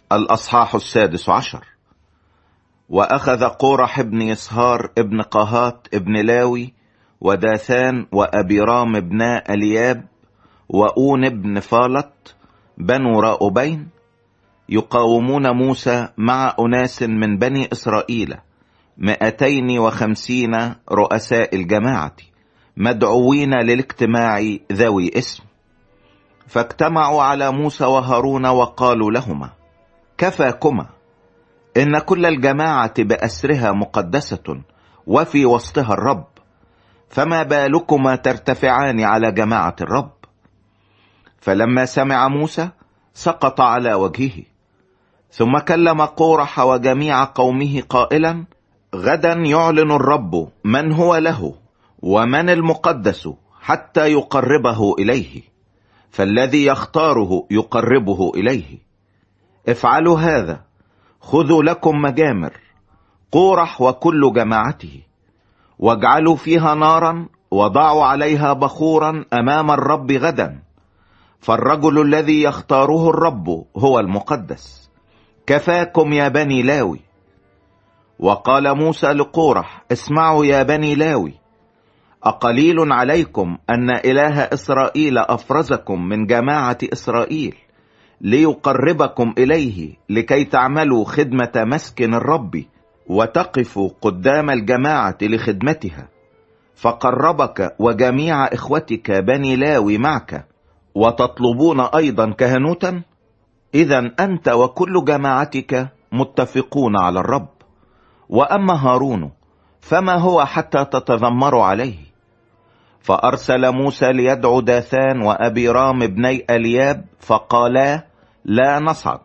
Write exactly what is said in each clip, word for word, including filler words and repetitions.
الأصحاح السادس عشر. وأخذ قورح ابن يسهار ابن قهات ابن لاوي وداثان وأبيرام ابناء الياب وأون ابن فالت بنو راؤبين يقاومون موسى مع أناس من بني إسرائيل مئتين وخمسين رؤساء الجماعة مدعوين للاجتماع ذوي اسم. فاجتمعوا على موسى وهارون وقالوا لهما: كفاكما، إن كل الجماعة بأسرها مقدسة وفي وسطها الرب، فما بالكما ترتفعان على جماعة الرب؟ فلما سمع موسى سقط على وجهه، ثم كلم قورح وجميع قومه قائلا: غدا يعلن الرب من هو له ومن المقدس حتى يقربه إليه، فالذي يختاره يقربه إليه. افعلوا هذا، خذوا لكم مجامر قورح وكل جماعته، واجعلوا فيها نارا وضعوا عليها بخورا أمام الرب غدا، فالرجل الذي يختاره الرب هو المقدس. كفاكم يا بني لاوي. وقال موسى لقورح: اسمعوا يا بني لاوي، أقليل عليكم أن إله إسرائيل أفرزكم من جماعة إسرائيل ليقربكم إليه، لكي تعملوا خدمة مسكن الرب وتقفوا قدام الجماعة لخدمتها، فقربك وجميع إخوتك بني لاوي معك، وتطلبون أيضا كهنوتا. إذن أنت وكل جماعتك متفقون على الرب. وأما هارون فما هو حتى تتذمروا عليه؟ فأرسل موسى ليدعو داثان وأبيرام ابني الياب، فقالا: لا نصعد.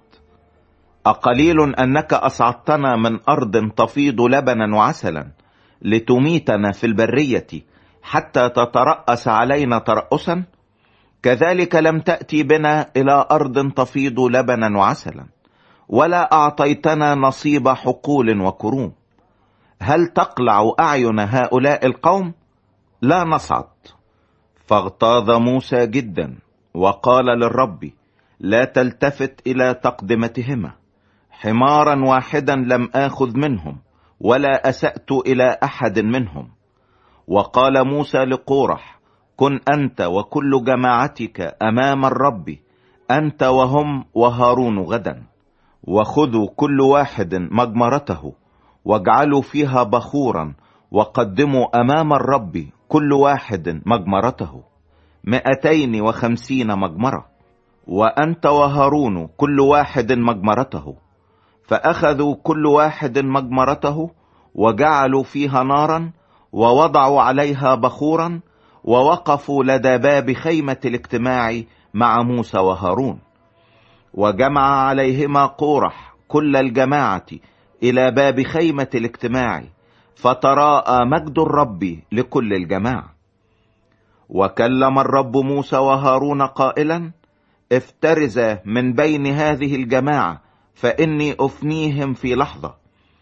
أقليل أنك أصعدتنا من أرض تفيض لبنا وعسلا لتميتنا في البرية حتى تترأس علينا ترأسا؟ كذلك لم تأتي بنا إلى أرض تفيض لبنا وعسلا، ولا أعطيتنا نصيب حقول وكروم. هل تقلع أعين هؤلاء القوم؟ لا نصعد. فاغتاظ موسى جدا وقال للرب: لا تلتفت إلى تقدمتهما، حمارا واحدا لم آخذ منهم ولا أسأت إلى أحد منهم. وقال موسى لقورح: كن أنت وكل جماعتك أمام الرب، أنت وهم وهارون غدا، وخذوا كل واحد مجمرته واجعلوا فيها بخورا، وقدموا أمام الرب كل واحد مجمرته مئتين وخمسين مجمرة، وأنت وهارون كل واحد مجمرته. فأخذوا كل واحد مجمرته وجعلوا فيها نارا ووضعوا عليها بخورا، ووقفوا لدى باب خيمة الاجتماع مع موسى وهارون. وجمع عليهما قورح كل الجماعة إلى باب خيمة الاجتماع، فتراءى مجد الرب لكل الجماعة. وكلم الرب موسى وهارون قائلا: افترزا من بين هذه الجماعة، فإني أفنيهم في لحظة.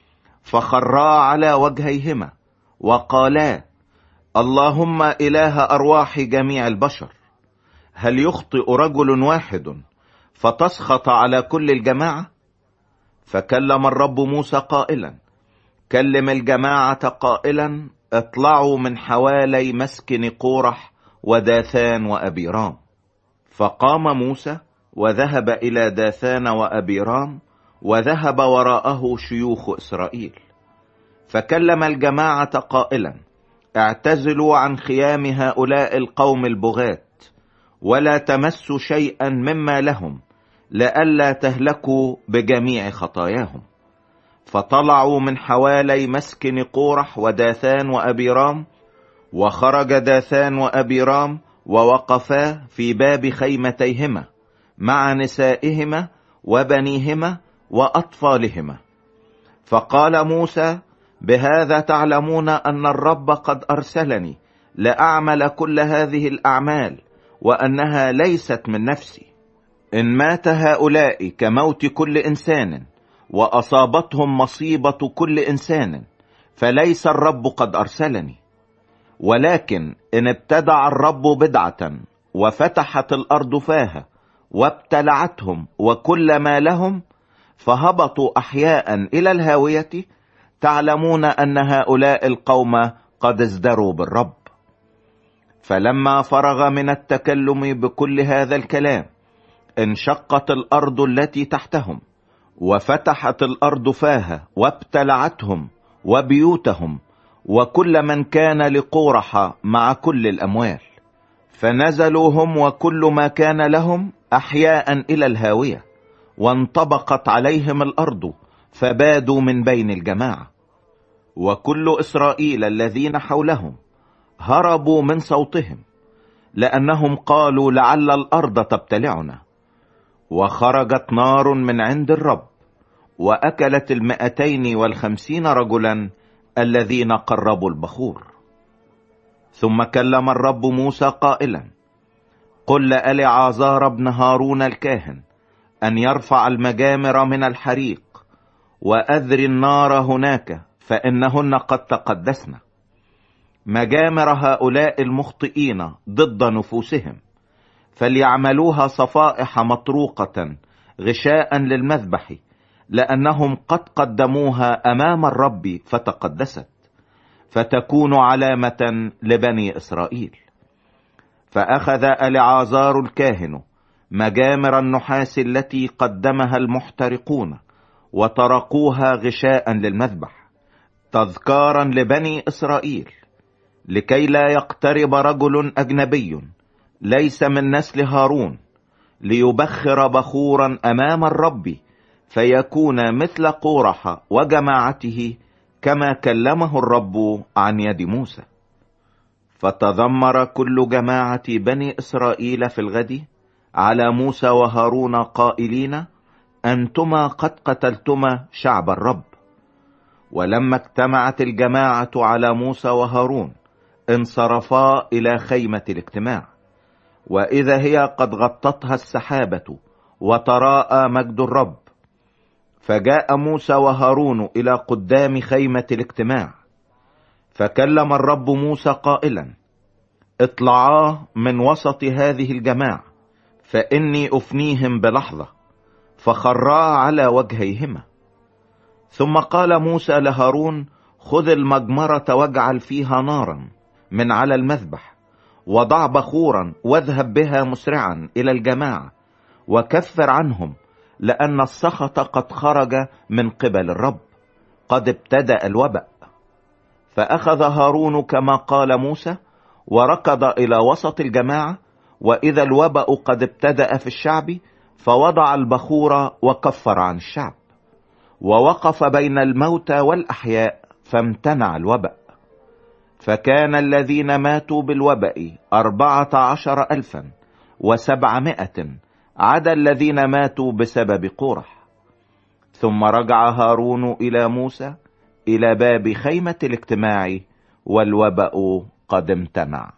فخرا على وجهيهما وقالا: اللهم إله أرواح جميع البشر، هل يخطئ رجل واحد فتسخط على كل الجماعة؟ فكلم الرب موسى قائلا: كلم الجماعة قائلا: اطلعوا من حوالي مسكن قورح وداثان وأبيرام. فقام موسى وذهب إلى داثان وأبيرام، وذهب وراءه شيوخ إسرائيل. فكلم الجماعة قائلا: اعتزلوا عن خيام هؤلاء القوم البغاة، ولا تمسوا شيئا مما لهم، لئلا تهلكوا بجميع خطاياهم. فطلعوا من حوالي مسكن قورح وداثان وأبيرام، وخرج داثان وأبيرام ووقفا في باب خيمتيهما مع نسائهما وبنيهما وأطفالهما. فقال موسى: بهذا تعلمون أن الرب قد أرسلني لأعمل كل هذه الأعمال، وأنها ليست من نفسي. إن مات هؤلاء كموت كل إنسان، وأصابتهم مصيبة كل إنسان، فليس الرب قد أرسلني. ولكن إن ابتدع الرب بدعة وفتحت الأرض فاها وابتلعتهم وكل ما لهم، فهبطوا أحياء إلى الهاوية، تعلمون أن هؤلاء القوم قد ازدروا بالرب. فلما فرغ من التكلم بكل هذا الكلام، انشقت الأرض التي تحتهم، وفتحت الأرض فاها وابتلعتهم وبيوتهم وكل من كان لقورح مع كل الأموال، فنزلوا هم وكل ما كان لهم أحياء إلى الهاوية، وانطبقت عليهم الأرض فبادوا من بين الجماعة. وكل إسرائيل الذين حولهم هربوا من صوتهم، لأنهم قالوا لعل الأرض تبتلعنا. وخرجت نار من عند الرب وأكلت المائتين والخمسين رجلا الذين قربوا البخور. ثم كلم الرب موسى قائلا: قل لإلعازار بن هارون الكاهن أن يرفع المجامر من الحريق وأذري النار هناك، فإنهن قد تقدسن. مجامر هؤلاء المخطئين ضد نفوسهم، فليعملوها صفائح مطروقة غشاء للمذبح، لأنهم قد قدموها أمام الرب فتقدست، فتكون علامة لبني إسرائيل. فأخذ إلعازار الكاهن مجامر النحاس التي قدمها المحترقون وطرقوها غشاء للمذبح، تذكارا لبني إسرائيل، لكي لا يقترب رجل أجنبي ليس من نسل هارون ليبخر بخورا أمام الرب، فيكون مثل قورح وجماعته كما كلمه الرب عن يد موسى. فتذمر كل جماعة بني إسرائيل في الغد على موسى وهارون قائلين: أنتما قد قتلتما شعب الرب. ولما اجتمعت الجماعة على موسى وهارون، انصرفا إلى خيمة الاجتماع، وإذا هي قد غطتها السحابة وتراءى مجد الرب. فجاء موسى وهارون إلى قدام خيمة الاجتماع، فكلم الرب موسى قائلا: اطلعا من وسط هذه الجماعة، فإني أفنيهم بلحظة. فخرا على وجهيهما. ثم قال موسى لهارون: خذ المجمرة واجعل فيها نارا من على المذبح، وضع بخورا واذهب بها مسرعا إلى الجماعة، وكفر عنهم، لأن السخط قد خرج من قبل الرب، قد ابتدأ الوباء. فأخذ هارون كما قال موسى، وركض إلى وسط الجماعة، وإذا الوباء قد ابتدأ في الشعب، فوضع البخور وكفر عن الشعب، ووقف بين الموتى والأحياء، فامتنع الوباء. فكان الذين ماتوا بالوباء أربعة عشر ألفا وسبعمائة، عدا الذين ماتوا بسبب قورح. ثم رجع هارون إلى موسى إلى باب خيمة الاجتماع، والوباء قد امتنع.